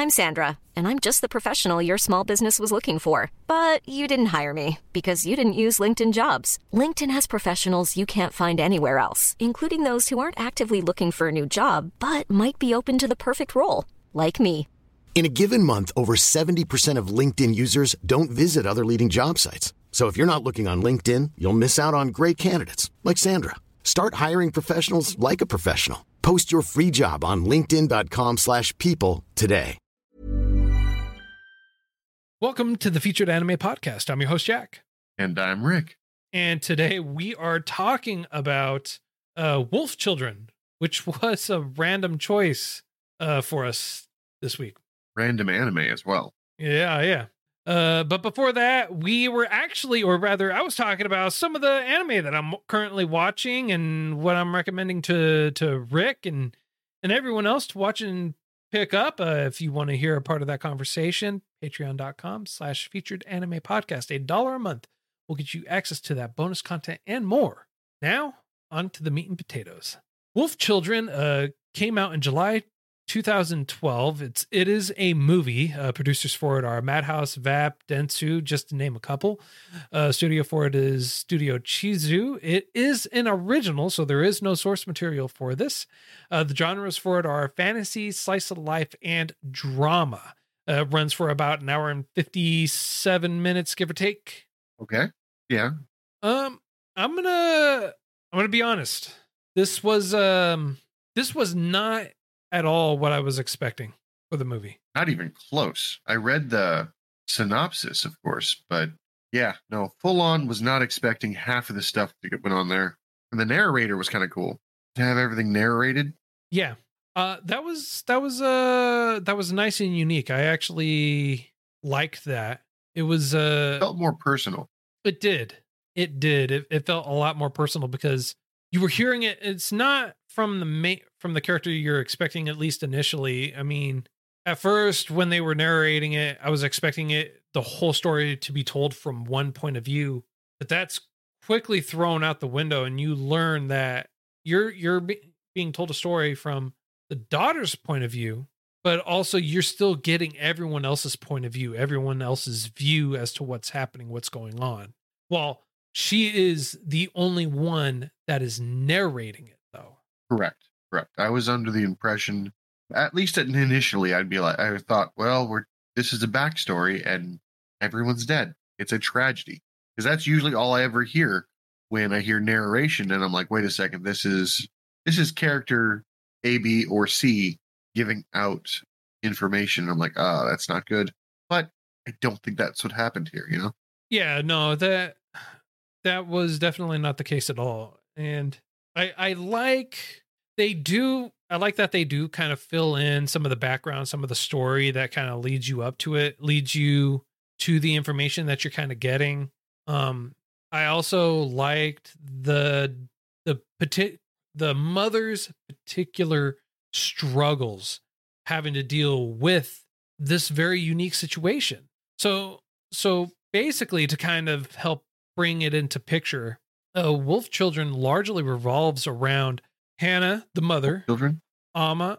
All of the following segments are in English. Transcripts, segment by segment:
I'm Sandra, and I'm just the professional your small business was looking for. But you didn't hire me because you didn't use LinkedIn Jobs. LinkedIn has professionals you can't find anywhere else, including those who aren't actively looking for a new job, but might be open to the perfect role, like me. In a given month, over 70% of LinkedIn users don't visit other leading job sites. So if you're not looking on LinkedIn, you'll miss out on great candidates like Sandra. Start hiring professionals like a professional. Post your free job on linkedin.com/people today. Welcome to the Featured Anime Podcast. I'm your host, Jack. And I'm Rick. And today we are talking about Wolf Children, which was a random choice for us this week. Random anime as well. Yeah. But before that, we were actually, or rather, I was talking about some of the anime that I'm currently watching and what I'm recommending to Rick and everyone else to watch and pick up. If you want to hear a part of that conversation, patreon.com/featured anime podcast. $1 a month will get you access to that bonus content and more. Now, on to the meat and potatoes. Wolf Children came out in July 2012. It is a movie. Producers for it are Madhouse, VAP, Dentsu, just to name a couple. Studio for it is Studio Chizu. It is an original, so there is no source material for this. The genres for it are fantasy, slice of life, and drama. Runs for about an hour and 57 minutes, give or take. Okay. Yeah. I'm gonna be honest. This was not at all what I was expecting for the movie. Not even close. I read the synopsis, of course, but yeah, no, full on was not expecting half of the stuff that went on there. And the narrator was kind of cool to have everything narrated. Yeah. That was nice and unique. I actually liked that. It was felt more personal. It did. It felt a lot more personal because you were hearing it. It's not from the character you're expecting, at least initially. I mean, at first when they were narrating it, I was expecting the whole story to be told from one point of view, but that's quickly thrown out the window, and you learn that you're being told a story from the daughter's point of view, but also you're still getting everyone else's point of view, everyone else's view as to what's happening, what's going on. Well, she is the only one that is narrating it, though. Correct. I was under the impression, at least initially, I thought, well, this is a backstory and everyone's dead. It's a tragedy. Because that's usually all I ever hear when I hear narration, and I'm like, wait a second, this is character A, B, or C giving out information. I'm like, that's not good. But I don't think that's what happened here, you know? Yeah, no, that was definitely not the case at all. And I like that they do kind of fill in some of the background, some of the story that kind of leads you up to it, leads you to the information that you're kind of getting. I also liked the mother's particular struggles having to deal with this very unique situation. So basically, to kind of help bring it into picture, Wolf Children largely revolves around Hana, the mother, Children, Ama,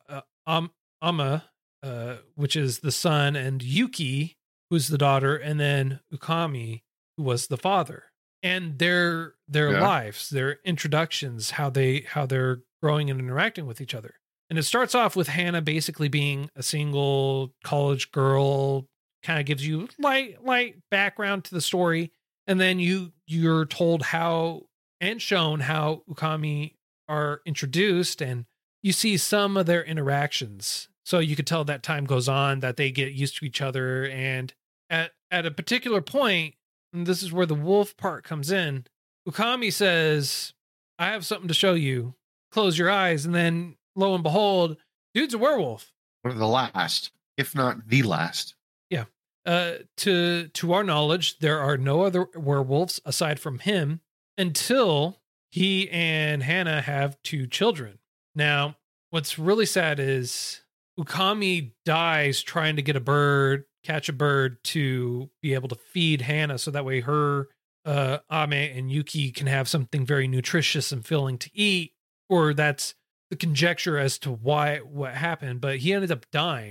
which is the son, and Yuki, who's the daughter, and then Ukami, who was the father, and their lives, their introductions, how they're growing and interacting with each other. And it starts off with Hana basically being a single college girl, kind of gives you light background to the story, and then you're told how and shown how Ukami are introduced, and you see some of their interactions. So you could tell that time goes on, that they get used to each other, and at a particular point, and this is where the wolf part comes in, Ukami says, I have something to show you. Close your eyes, and then lo and behold, dude's a werewolf. One of the last, if not the last. Yeah. To our knowledge, there are no other werewolves aside from him until he and Hana have 2 children. Now, what's really sad is Ukami dies trying to catch a bird to be able to feed Hana, so that way her, Ame and Yuki can have something very nutritious and filling to eat. Or that's the conjecture as to what happened, but he ended up dying.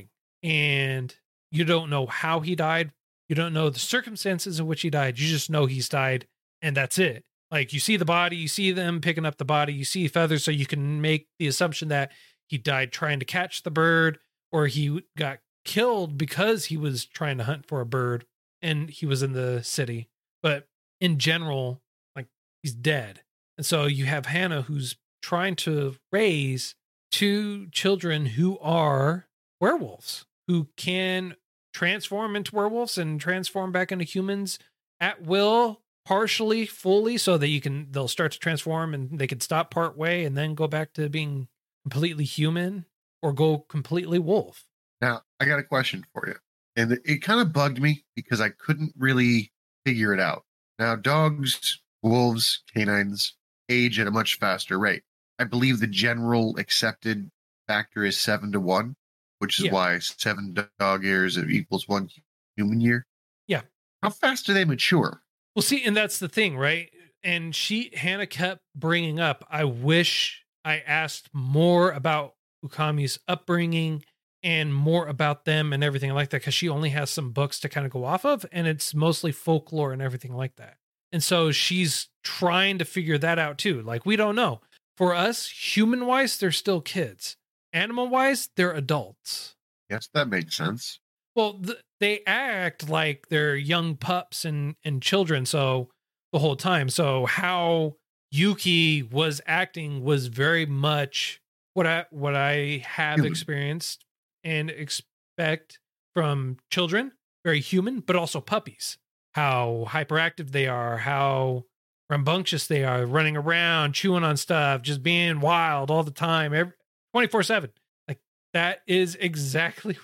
and you don't know how he died. You don't know the circumstances in which he died. You just know he's died, and that's it. Like, you see the body, you see them picking up the body, you see feathers, so you can make the assumption that he died trying to catch the bird, or he got killed because he was trying to hunt for a bird and he was in the city. But in general, like, he's dead. And so you have Hannah, who's trying to raise 2 children who are werewolves, who can transform into werewolves and transform back into humans at will, partially, fully, so that they'll start to transform and they can stop part way and then go back to being completely human or go completely wolf. Now, I got a question for you. And it kind of bugged me because I couldn't really figure it out. Now, dogs, wolves, canines age at a much faster rate. I believe the general accepted factor is 7-to-1, which is why 7 dog years equals 1 human year. Yeah. How fast do they mature? Well, see, and that's the thing, right? And Hannah kept bringing up, I wish I asked more about Ukami's upbringing and more about them and everything like that, because she only has some books to kind of go off of, and it's mostly folklore and everything like that. And so she's trying to figure that out too. Like, we don't know. For us, human-wise, they're still kids. Animal-wise, they're adults. Yes, that makes sense. Well, they act like they're young pups and children, so the whole time. So how Yuki was acting was very much what I have Human. Experienced and expect from children, very human, but also puppies. How hyperactive they are, how rambunctious they are, running around, chewing on stuff, just being wild all the time, 24/7. Like, that is exactly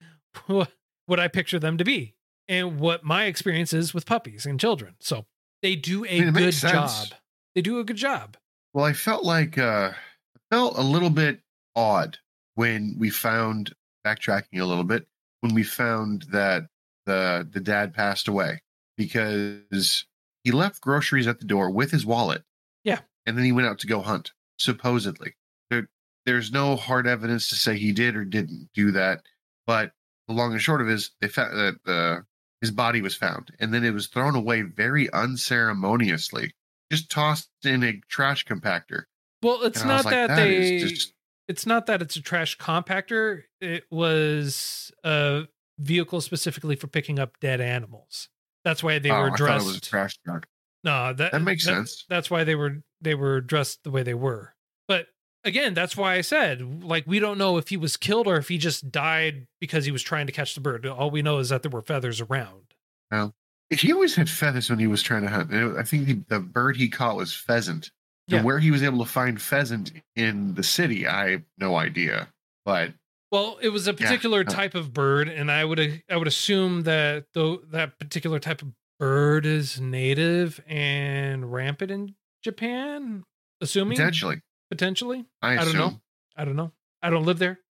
what I picture them to be, and what my experience is with puppies and children. So they do a good job. They do a good job. Well, I felt like it felt a little bit odd when we found, backtracking a little bit, when we found that the dad passed away, because he left groceries at the door with his wallet. Yeah. And then he went out to go hunt, supposedly. There's no hard evidence to say he did or didn't do that, but the long and short of it is, they found that his body was found, and then it was thrown away very unceremoniously, just tossed in a trash compactor. Well, it's And not like, that is it's not that it's a trash compactor. It was a vehicle specifically for picking up dead animals. That's why they were dressed. I thought it was a trash truck. No, That makes sense. That's why they were dressed the way they were. But again, that's why I said, like, we don't know if he was killed or if he just died because he was trying to catch the bird. All we know is that there were feathers around. Well, he always had feathers when he was trying to hunt. I think the bird he caught was pheasant. Yeah. And where he was able to find pheasant in the city, I have no idea. But well, it was a particular type of bird, and I would assume that that particular type of bird is native and rampant in Japan. Assuming potentially. I don't know. I don't know. I don't live there.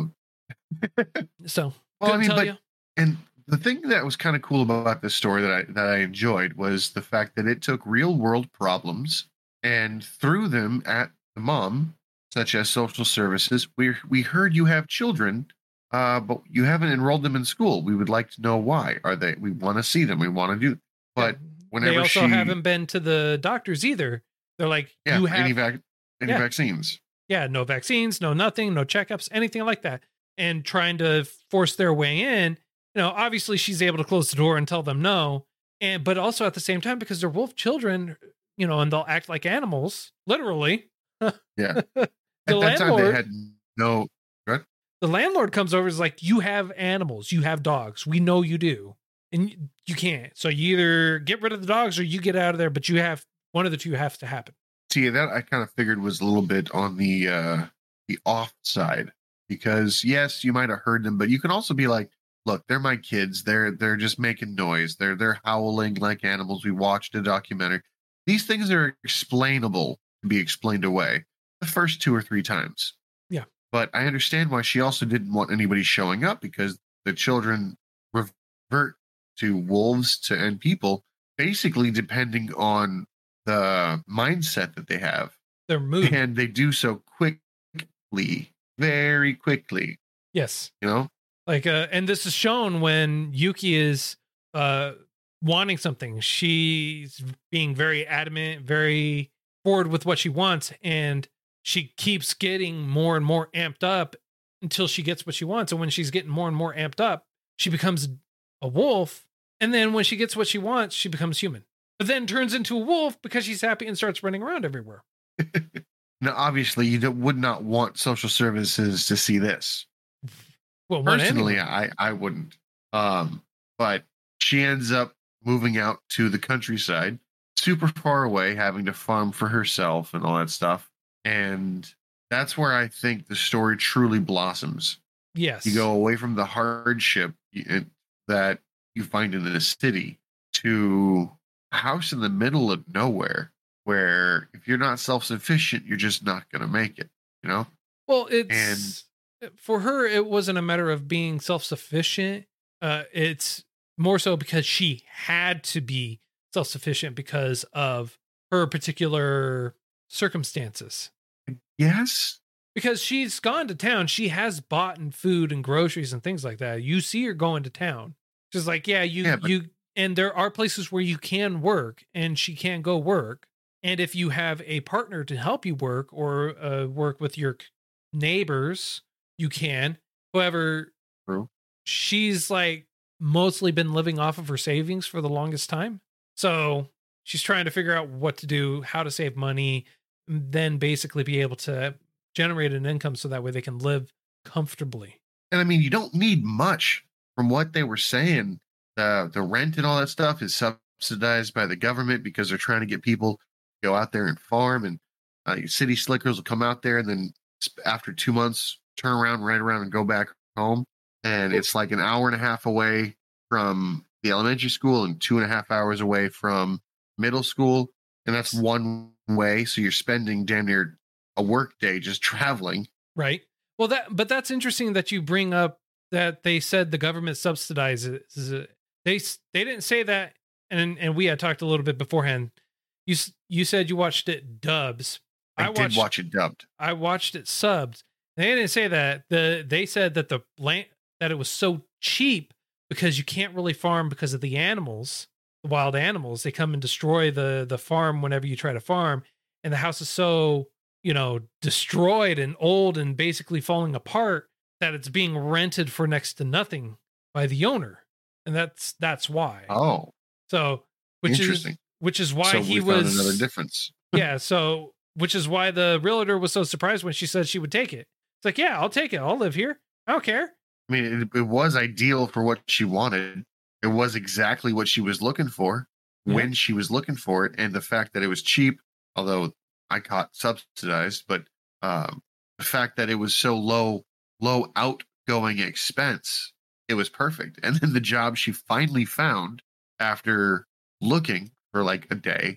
So well, I mean, tell you. And the thing that was kind of cool about this story that I enjoyed was the fact that it took real world problems and threw them at the mom, such as social services. We heard you have children, but you haven't enrolled them in school. We would like to know why. We want to see them. We want to do. But whenever they also haven't been to the doctors either. They're like, you have any vaccines. Yeah, no vaccines, no nothing, no checkups, anything like that. And trying to force their way in. Obviously she's able to close the door and tell them no. But also at the same time, because they're wolf children, and they'll act like animals, literally. Yeah. The landlord, they had no. What? The landlord comes over and is like, you have animals, you have dogs. We know you do. And you can't. So you either get rid of the dogs or you get out of there, but one of the two has to happen. See, that I kind of figured was a little bit on the off side, because yes, you might have heard them, but you can also be like, look, they're my kids. They're just making noise. They're howling like animals. We watched a documentary. These things are explainable to be explained away the first 2 or 3 times. Yeah. But I understand why she also didn't want anybody showing up, because the children revert to wolves and people, basically depending on the mindset that they have. Their mood. And they do so quickly, very quickly. Yes. Like, and this is shown when Yuki is wanting something. She's being very adamant, very forward with what she wants, and she keeps getting more and more amped up until she gets what she wants. And when she's getting more and more amped up, she becomes a wolf. And then when she gets what she wants, she becomes human. But then turns into a wolf because she's happy and starts running around everywhere. Now, obviously, would not want social services to see this. Well, personally, I wouldn't. But she ends up moving out to the countryside, super far away, having to farm for herself and all that stuff. And that's where I think the story truly blossoms. Yes. You go away from the hardship that you find in the city to a house in the middle of nowhere, where if you're not self-sufficient, you're just not going to make it, you know? Well, for her, it wasn't a matter of being self-sufficient. It's more so because she had to be self-sufficient because of her particular circumstances. Yes. Because she's gone to town. She has bought in food and groceries and things like that. You see her going to town. She's like, and there are places where you can work and she can go work. And if you have a partner to help you work or work with your neighbors, you can. However, true. She's like mostly been living off of her savings for the longest time. So she's trying to figure out what to do, how to save money, then basically be able to generate an income so that way they can live comfortably. And I mean, you don't need much from what they were saying. The rent and all that stuff is subsidized by the government because they're trying to get people to go out there and farm, and city slickers will come out there and then after 2 months turn around, ride around and go back home. And it's like an hour and a half away from the elementary school and 2.5 hours away from middle school. And that's one way. So you're spending damn near a work day just traveling. Right. Well, but that's interesting that you bring up that they said the government subsidizes it. They didn't say that. And we had talked a little bit beforehand. You said you watched it dubs. I did watch it dubbed. I watched it subbed. They didn't say that. They said that the land, that it was so cheap because you can't really farm because of the animals, the wild animals. They come and destroy the farm whenever you try to farm. And the house is so, destroyed and old and basically falling apart that it's being rented for next to nothing by the owner. And that's why. Oh. So, which is why he was another difference. Yeah. So, which is why the realtor was so surprised when she said she would take it. It's like, yeah, I'll take it. I'll live here. I don't care. I mean, it was ideal for what she wanted. It was exactly what she was looking for when she was looking for it. And the fact that it was cheap, although I caught subsidized, but the fact that it was so low outgoing expense, it was perfect. And then the job she finally found after looking for like a day,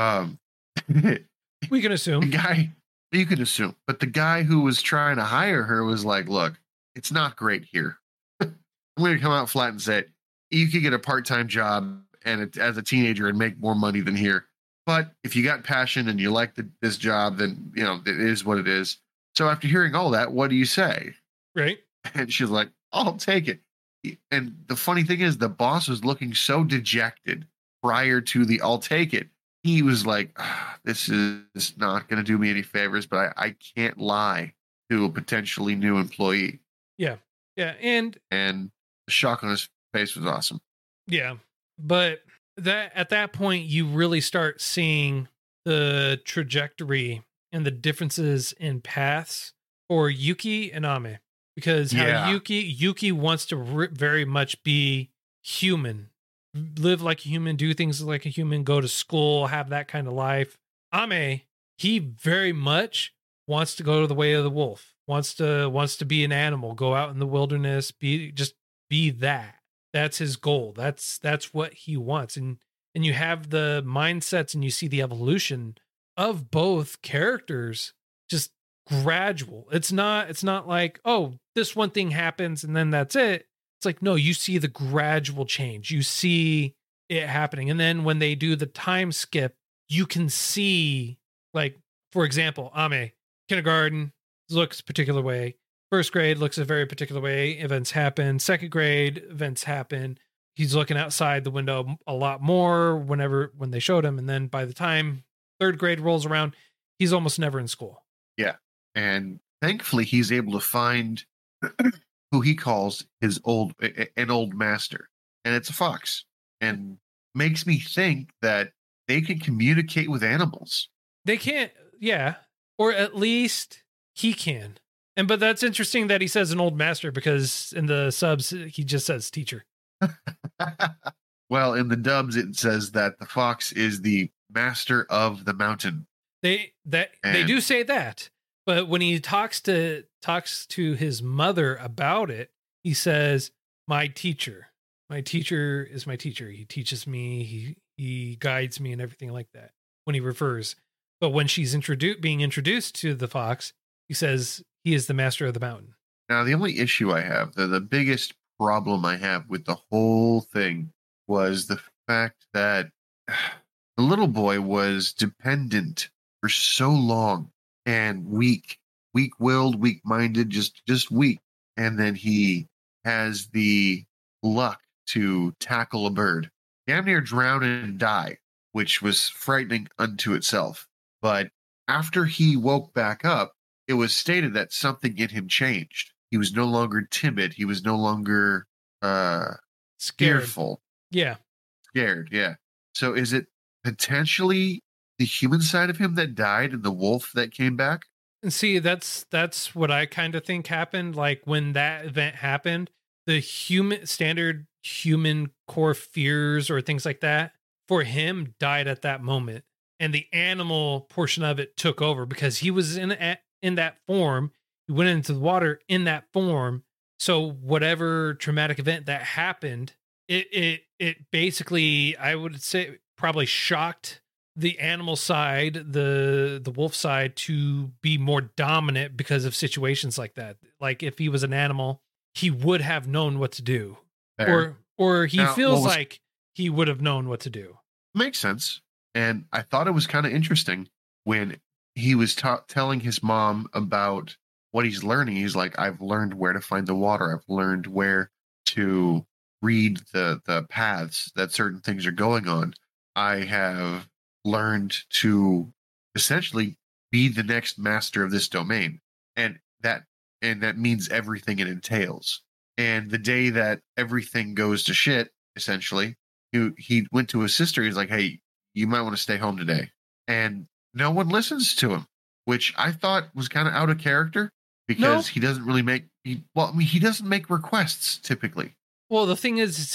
we can assume. You can assume. But the guy who was trying to hire her was like, look, it's not great here. I'm going to come out flat and say, you could get a part-time job and as a teenager and make more money than here. But if you got passion and you like this job, then, it is what it is. So after hearing all that, what do you say? Right. And she's like, I'll take it. And the funny thing is, the boss was looking so dejected prior to the I'll take it. He was like, this is not going to do me any favors, but I can't lie to a potentially new employee. Yeah. Yeah. And the shock on his face was awesome. Yeah. But at that point, you really start seeing the trajectory and the differences in paths for Yuki and Ame. Because how Yuki wants to very much be human. Live like a human, do things like a human, go to school, have that kind of life. Ame, he very much wants to go to the way of the wolf, wants to be an animal, go out in the wilderness, be that. That's his goal. That's what he wants. And you have the mindsets and you see the evolution of both characters, just gradual. It's not like, oh, this one thing happens and then that's it. It's like, no, you see the gradual change. You see it happening. And then when they do the time skip, you can see, like, for example, Ame, kindergarten, looks a particular way. First grade looks a very particular way. Events happen. Second grade, events happen. He's looking outside the window a lot more when they showed him. And then by the time third grade rolls around, he's almost never in school. Yeah. And thankfully he's able to find who he calls an old master. And it's a fox. And makes me think that they can communicate with animals. They can't, yeah. Or at least he can. But that's interesting that he says an old master, because in the subs, he just says teacher. Well, in the dubs, it says that the fox is the master of the mountain. They do say that, but when he talks to his mother about it, he says, "My teacher is my teacher. He teaches me. He guides me and everything like that." When he refers, but when she's being introduced to the fox, he says he is the master of the mountain. Now, the only issue I have, the biggest problem I have with the whole thing, was the fact that the little boy was dependent for so long and weak-willed, weak-minded, just weak. And then he has the luck to tackle a bird, damn near drown and die, which was frightening unto itself. But after he woke back up, it was stated that something in him changed. He was no longer timid. He was no longer fearful. Yeah. Scared, yeah. So is it potentially the human side of him that died and the wolf that came back? And see, that's what I kind of think happened. Like when that event happened, the standard human core fears or things like that for him died at that moment. And the animal portion of it took over because he was in that form. He went into the water in that form. So whatever traumatic event that happened, it basically, I would say, probably shocked the animal side, the wolf side, to be more dominant because of situations like that. Like if he was an animal, he would have known what to do. Fair. Or he feels like he would have known what to do. Makes sense. And I thought it was kind of interesting when he was telling his mom about what he's learning. He's like, I've learned where to find the water. I've learned where to read the paths that certain things are going on. I have learned to essentially be the next master of this domain. And that means everything it entails. And the day that everything goes to shit, essentially, he went to his sister. He's like, hey, you might want to stay home today. And no one listens to him, which I thought was kind of out of character because he doesn't really he doesn't make requests typically. Well, the thing is,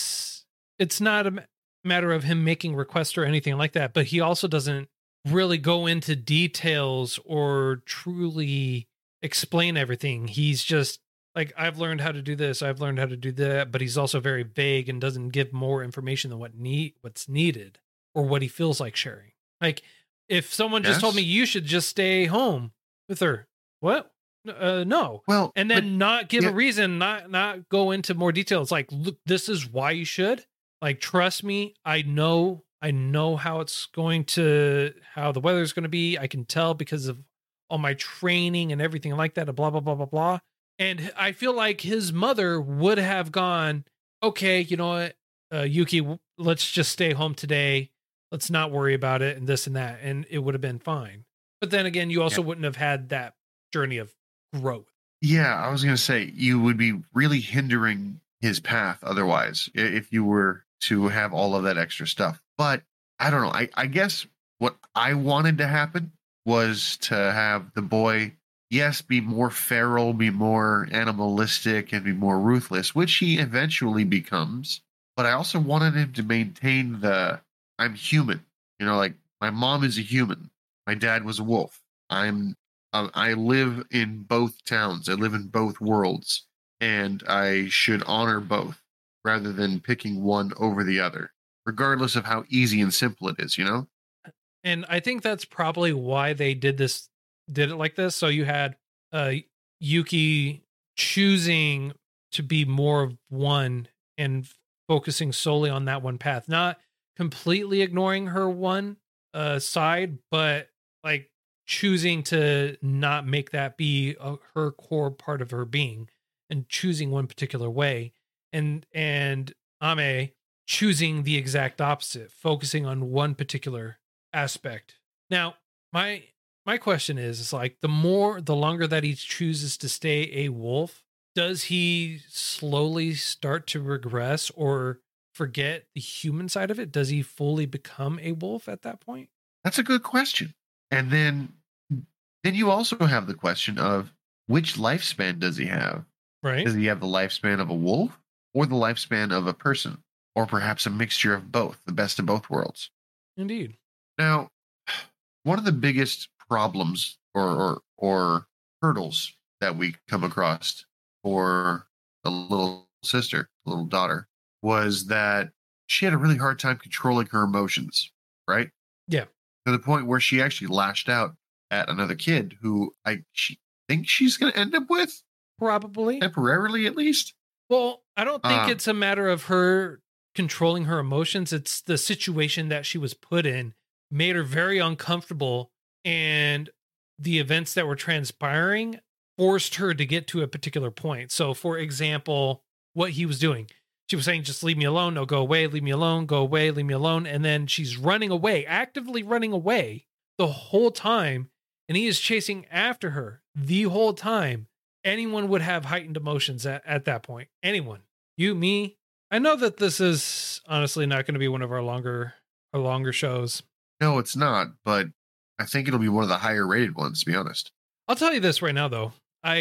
it's not a matter of him making requests or anything like that, but he also doesn't really go into details or truly explain everything. He's just like, I've learned how to do this, I've learned how to do that, but he's also very vague and doesn't give more information than what's needed or what he feels like sharing. Like, if someone just told me you should just stay home with her, what? No. Well, and then not give a reason, not go into more detail. It's like, look, this is why you should. Like, trust me, I know how how the weather's going to be. I can tell because of all my training and everything like that, blah, blah, blah, blah, blah. And I feel like his mother would have gone, okay, you know what, Yuki, let's just stay home today. Let's not worry about it and this and that. And it would have been fine. But then again, you also wouldn't have had that journey of growth. Yeah, I was going to say, you would be really hindering his path otherwise if you were to have all of that extra stuff. But I don't know. I guess what I wanted to happen was to have the boy, yes, be more feral, be more animalistic, and be more ruthless, which he eventually becomes. But I also wanted him to maintain I'm human. You know, like, my mom is a human. My dad was a wolf. I live in both towns. I live in both worlds. And I should honor both rather than picking one over the other, regardless of how easy and simple it is, you know? And I think that's probably why they did it like this. So you had Yuki choosing to be more of one and focusing solely on that one path, not completely ignoring her one side, but like choosing to not make that be her core part of her being and choosing one particular way, and Ame choosing the exact opposite, focusing on one particular aspect. Now, my question is like the longer that he chooses to stay a wolf, does he slowly start to regress or forget the human side of it? Does he fully become a wolf at that point? That's a good question. And then you also have the question of which lifespan does he have? Right. Does he have the lifespan of a wolf or the lifespan of a person? Or perhaps a mixture of both, the best of both worlds. Indeed. Now, one of the biggest problems or hurdles that we come across for the little sister, little daughter, was that she had a really hard time controlling her emotions, right? Yeah. To the point where she actually lashed out at another kid who she thinks she's going to end up with. Probably. Temporarily, at least. Well, I don't think it's a matter of her controlling her emotions. It's the situation that she was put in made her very uncomfortable, and the events that were transpiring forced her to get to a particular point. So, for example, what he was doing, she was saying, just leave me alone. No, go away. Leave me alone. Go away. Leave me alone. And then she's running away, actively running away the whole time. And he is chasing after her the whole time. Anyone would have heightened emotions at that point. Anyone. You, me. I know that this is honestly not going to be one of our longer shows. No, it's not, but I think it'll be one of the higher rated ones, to be honest. I'll tell you this right now, though.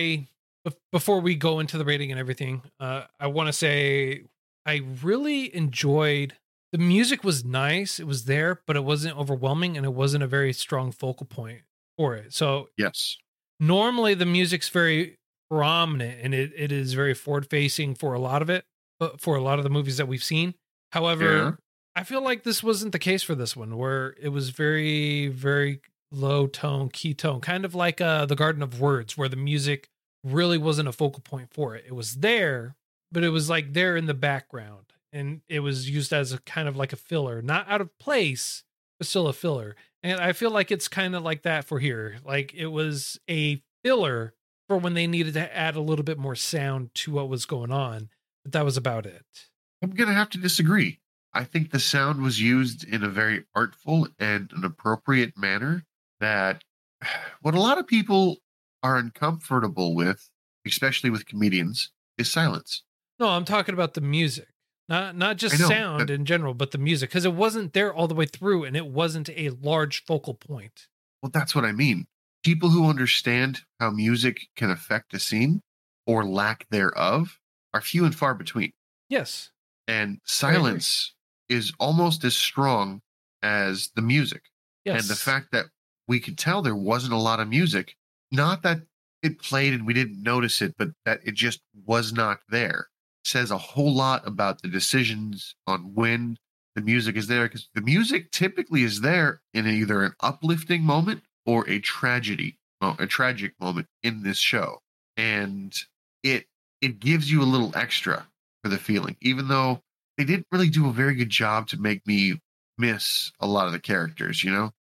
Before we go into the rating and everything, I want to say I really enjoyed the music. Was nice. It was there, but it wasn't overwhelming, and it wasn't a very strong focal point for it. So yes, normally the music's very prominent, and it is very forward facing for a lot of it, but for a lot of the movies that we've seen. However, I feel like this wasn't the case for this one, where it was very, very low tone, key tone, kind of like the Garden of Words, where the music really wasn't a focal point for it. It was there, but it was like there in the background, and it was used as a kind of like a filler, not out of place, but still a filler. And I feel like it's kind of like that for here. Like it was a filler for when they needed to add a little bit more sound to what was going on, but that was about it. I'm going to have to disagree. I think the sound was used in a very artful and an appropriate manner that what a lot of people are uncomfortable with, especially with comedians, is silence. No, I'm talking about the music, not just sound in general, but the music, because it wasn't there all the way through, and it wasn't a large focal point. Well, that's what I mean. People who understand how music can affect a scene or lack thereof are few and far between. Yes. And silence is almost as strong as the music. Yes. And the fact that we could tell there wasn't a lot of music, not that it played and we didn't notice it, but that it just was not there, says a whole lot about the decisions on when the music is there, because the music typically is there in either an uplifting moment or a tragic moment in this show. And it gives you a little extra for the feeling, even though they didn't really do a very good job to make me miss a lot of the characters, you know?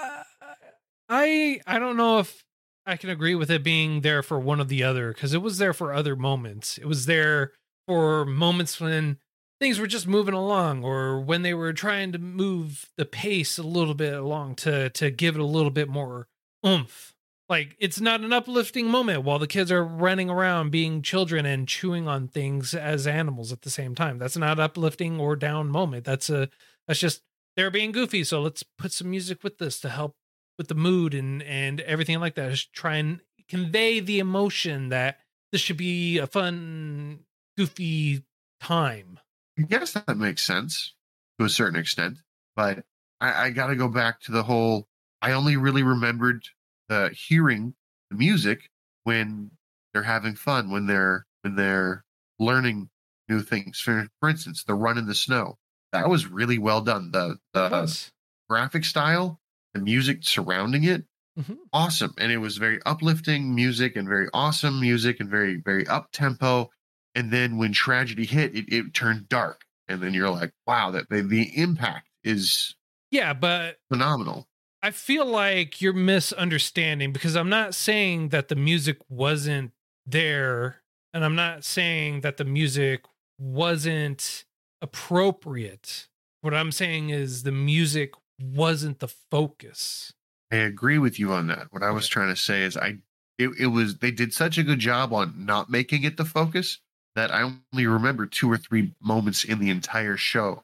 I don't know if I can agree with it being there for one or the other, because it was there for other moments. It was there for moments when things were just moving along, or when they were trying to move the pace a little bit along to give it a little bit more oomph. Like, it's not an uplifting moment while the kids are running around being children and chewing on things as animals at the same time. That's not uplifting or down moment. That's just they're being goofy. So let's put some music with this to help with the mood and everything like that. Just try and convey the emotion that this should be a fun, goofy time. I guess that makes sense to a certain extent, but I got to go back to the whole. I only really remembered hearing the music when they're having fun, when they're learning new things. For instance, the run in the snow. That was really well done. The graphic style, the music surrounding it, awesome. And it was very uplifting music and very awesome music and very, very up tempo. And then when tragedy hit, it turned dark. And then you're like, wow, that the impact is but phenomenal. I feel like you're misunderstanding, because I'm not saying that the music wasn't there, and I'm not saying that the music wasn't appropriate. What I'm saying is the music wasn't the focus. I agree with you on that. What I was trying to say is it was, they did such a good job on not making it the focus that I only remember 2 or 3 moments in the entire show.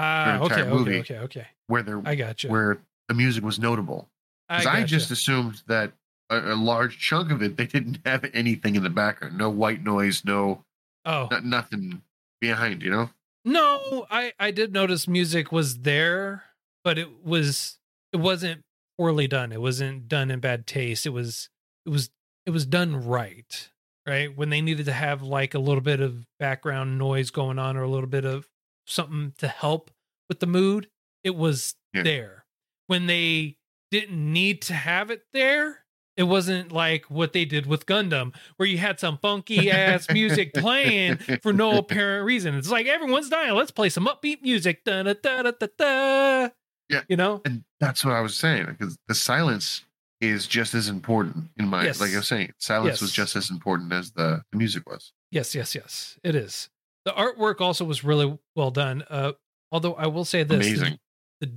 Okay. Where I gotcha. Where the music was notable. Because I just assumed that a large chunk of it, they didn't have anything in the background. No white noise, nothing behind, you know? No, I did notice music was there, but it wasn't poorly done. It wasn't done in bad taste. It was done right. Right? When they needed to have like a little bit of background noise going on, or a little bit of something to help with the mood, it was there. When they didn't need to have it there, it wasn't like what they did with Gundam, where you had some funky ass music playing for no apparent reason. It's like, everyone's dying, let's play some upbeat music. Da, da, da, da, da, da. Yeah. You know? And that's what I was saying, because the silence is just as important in my, like I was saying, silence was just as important as the music was. Yes, it is. The artwork also was really well done. Although I will say this, amazing. The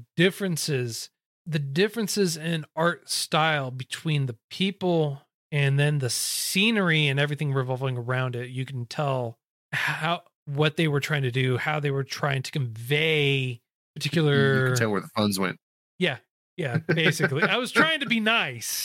differences in art style between the people and then the scenery and everything revolving around it, you can tell what they were trying to do, how they were trying to convey particular. You can tell where the funds went. Yeah, basically. I was trying to be nice,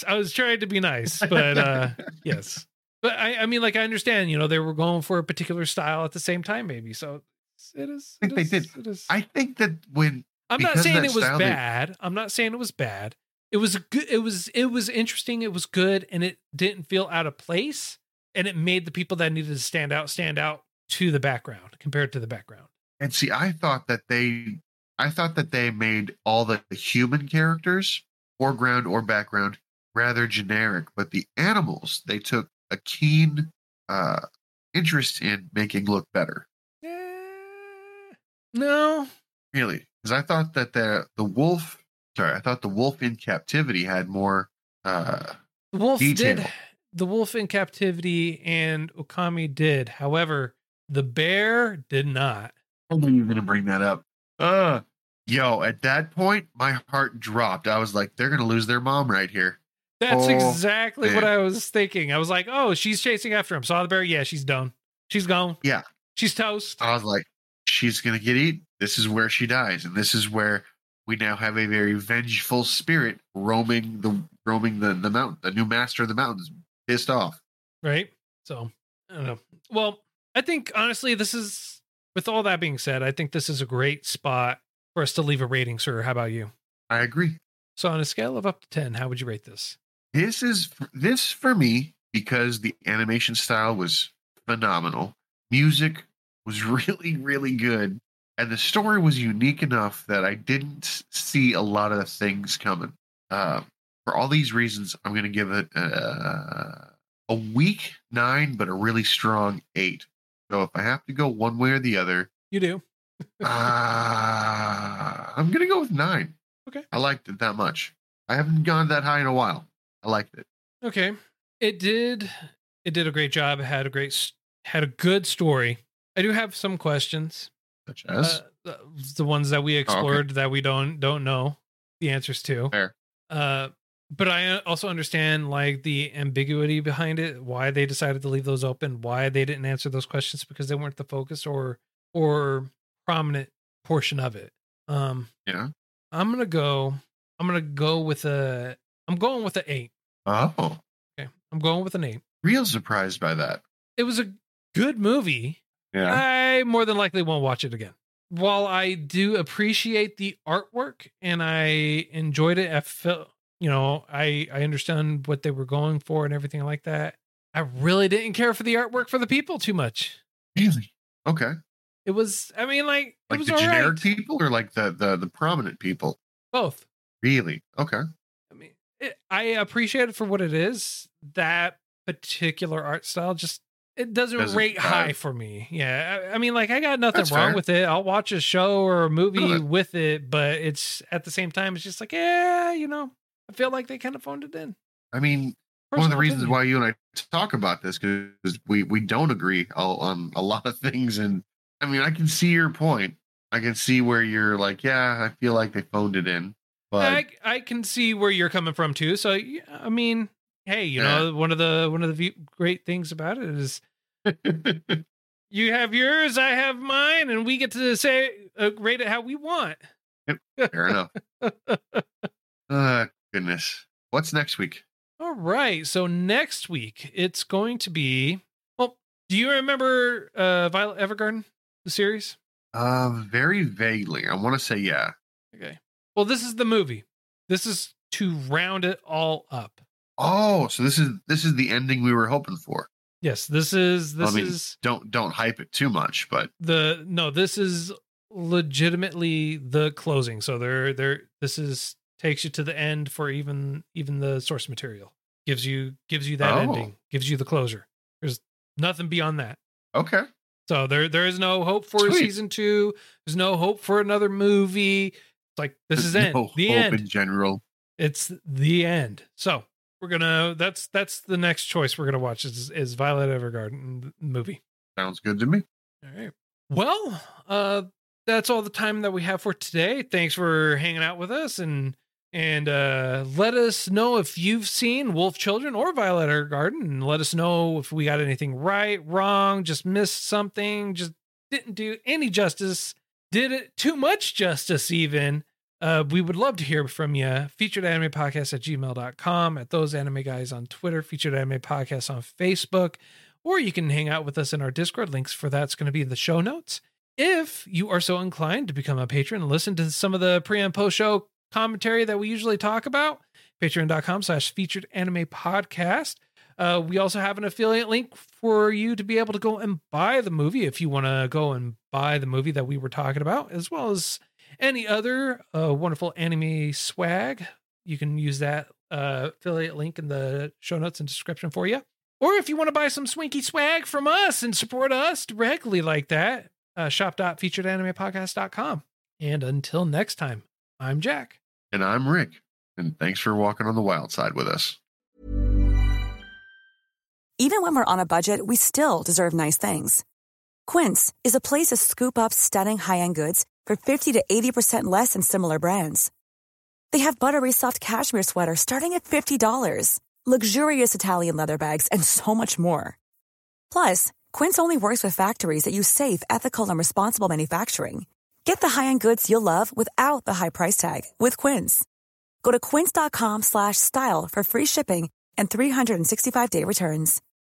but yes. But I mean, like, I understand, they were going for a particular style at the same time, maybe. So it is. I think they did. I think that I'm not saying it was bad. I'm not saying it was bad. It was good. It was interesting. It was good, and it didn't feel out of place. And it made the people that needed to stand out to the background, compared to the background. And see, I thought that they made all the human characters, foreground or background, rather generic. But the animals, they took a keen interest in making look better. No. Really? Because I thought that the wolf in captivity had more detail. The wolf in captivity and Okami did. However, the bear did not. I knew you were going to bring that up. Yo, at that point, my heart dropped. I was like, they're going to lose their mom right here. That's exactly what I was thinking. I was like, oh, she's chasing after him. Saw the bear. Yeah, she's done. She's gone. Yeah. She's toast. I was like, she's going to get eaten. This is where she dies. And this is where we now have a very vengeful spirit roaming the mountain. The new master of the mountains, pissed off. Right? So, I don't know. Well, I think, honestly, with all that being said, I think this is a great spot for us to leave a rating, sir. How about you? I agree. So on a scale of up to 10, how would you rate this? This for me, because the animation style was phenomenal. Music was really, really good. And the story was unique enough that I didn't see a lot of things coming. For all these reasons, I'm going to give it a weak 9, but a really strong 8. So if I have to go one way or the other, you do. I'm going to go with 9. Okay. I liked it that much. I haven't gone that high in a while. I liked it. Okay. It did a great job. It had a good story. I do have some questions. Such as? The ones that we explored that we don't know the answers to. Fair. But I also understand like the ambiguity behind it, why they decided to leave those open, why they didn't answer those questions, because they weren't the focus or prominent portion of it. Yeah. I'm going with an 8. Oh. Okay. I'm going with an 8. Real surprised by that. It was a good movie. Yeah. I more than likely won't watch it again. While I do appreciate the artwork and I enjoyed it, I felt, I understand what they were going for and everything like that. I really didn't care for the artwork for the people too much. Really? Okay. It was, it was the generic people or like the prominent people? Both. Really? Okay. I appreciate it for what it is. That particular art style just It doesn't rate high for me. Yeah. I mean, like, I got nothing That's wrong fair. with it. I'll watch a show or a movie Good. with it, but it's at the same time, it's just like, yeah, you know, I feel like they kind of phoned it in. I mean, one of the reasons why you and I talk about this, because we don't agree on a lot of things. And I mean, I can see your point. I can see where you're like, yeah, I feel like they phoned it in. But I can see where you're coming from too. So, yeah, I mean, hey, you Yeah. know, one of the great things about it is you have yours, I have mine, and we get to say rate it how we want. fair enough. Goodness. What's next week? All right. So next week it's going to be. Well, do you remember Violet Evergarden, the series? Very vaguely. I want to say yeah. Okay. Well, this is the movie. This is to round it all up. Oh, so this is the ending we were hoping for. Yes, this is don't hype it too much, but this is legitimately the closing. So this takes you to the end for even the source material. Gives you that ending, gives you the closure. There's nothing beyond that. Okay. So there is no hope for season 2. There's no hope for another movie. It's like this is no end. The hope end in general. It's the end. So that's the next choice we're gonna watch is Violet Evergarden movie. Sounds good to me. All right. Well, that's all the time that we have for today. Thanks for hanging out with us and let us know if you've seen Wolf Children or Violet Evergarden, and let us know if we got anything right, wrong, just missed something, just didn't do any justice, did it too much justice even. We would love to hear from you. featuredanimepodcast@gmail.com, at Those Anime Guys on Twitter, Featured Anime Podcast on Facebook, or you can hang out with us in our Discord. Links for that's going to be in the show notes. If you are so inclined to become a patron and listen to some of the pre and post show commentary that we usually talk about, patreon.com/featured anime podcast. We also have an affiliate link for you to be able to go and buy the movie if you want to go and buy the movie that we were talking about, as well as any other wonderful anime swag. You can use that affiliate link in the show notes and description for you. Or if you want to buy some swinky swag from us and support us directly like that, shop.featuredanimepodcast.com. And until next time, I'm Jack. And I'm Rick. And thanks for walking on the wild side with us. Even when we're on a budget, we still deserve nice things. Quince is a place to scoop up stunning high-end goods for 50 to 80% less than similar brands. They have buttery soft cashmere sweaters starting at $50, luxurious Italian leather bags, and so much more. Plus, Quince only works with factories that use safe, ethical, and responsible manufacturing. Get the high-end goods you'll love without the high price tag with Quince. Go to quince.com/style for free shipping and 365-day returns.